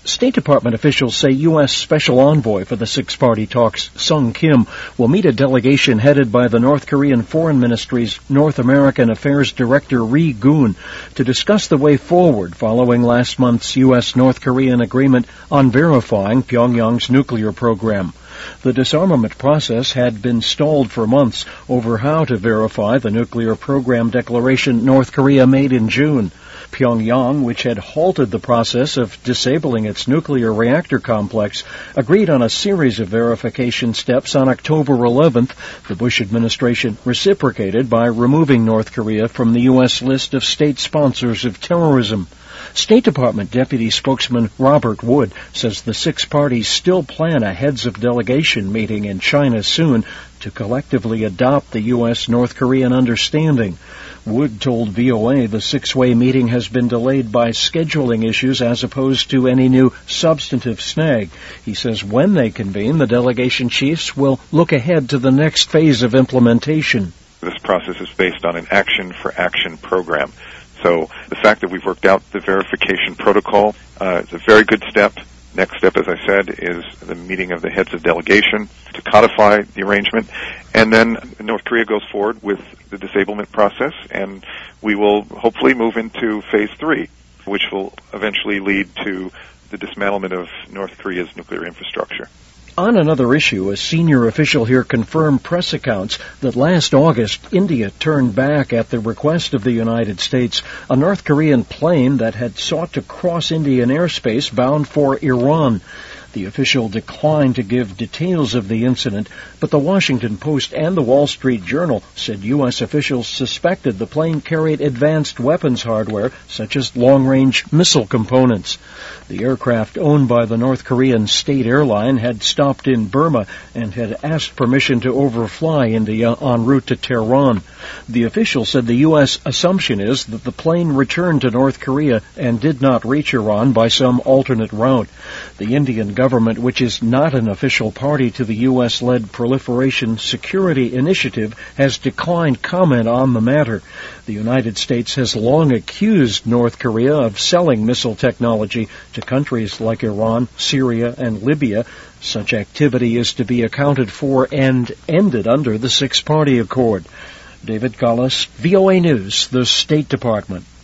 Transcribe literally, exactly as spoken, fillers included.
State Department officials say U S. Special Envoy for the six-party talks, Sung Kim, will meet a delegation headed by the North Korean Foreign Ministry's North American Affairs Director Ri Goon to discuss the way forward following last month's U S. North Korean agreement on verifying Pyongyang's nuclear program. The disarmament process had been stalled for months over how to verify the nuclear program declaration North Korea made in June. Pyongyang, which had halted the process of disabling its nuclear reactor complex, agreed on a series of verification steps on October eleventh. The Bush administration reciprocated by removing North Korea from the U S list of state sponsors of terrorism. State Department Deputy Spokesman Robert Wood says the six parties still plan a heads of delegation meeting in China soon to collectively adopt the U S North Korean understanding. Wood told V O A the six-way meeting has been delayed by scheduling issues as opposed to any new substantive snag. He says when they convene, the delegation chiefs will look ahead to the next phase of implementation. This process is based on an action-for-action program. So the fact that we've worked out the verification protocol uh, is a very good step. Next step, as I said, is the meeting of the heads of delegation to codify the arrangement. And then North Korea goes forward with the disablement process, and we will hopefully move into phase three, which will eventually lead to the dismantlement of North Korea's nuclear infrastructure. On another issue, a senior official here confirmed press accounts that last August, India turned back at the request of the United States a North Korean plane that had sought to cross Indian airspace bound for Iran. The official declined to give details of the incident, but the Washington Post and the Wall Street Journal said U S officials suspected the plane carried advanced weapons hardware, such as long-range missile components. The aircraft, owned by the North Korean state airline, had stopped in Burma and had asked permission to overfly India en route to Tehran. The official said the U S assumption is that the plane returned to North Korea and did not reach Iran by some alternate route. The Indian government, which is not an official party to the U S-led Proliferation Security Initiative, has declined comment on the matter. The United States has long accused North Korea of selling missile technology to countries like Iran, Syria, and Libya. Such activity is to be accounted for and ended under the Six-Party Accord. David Collis, V O A News, the State Department.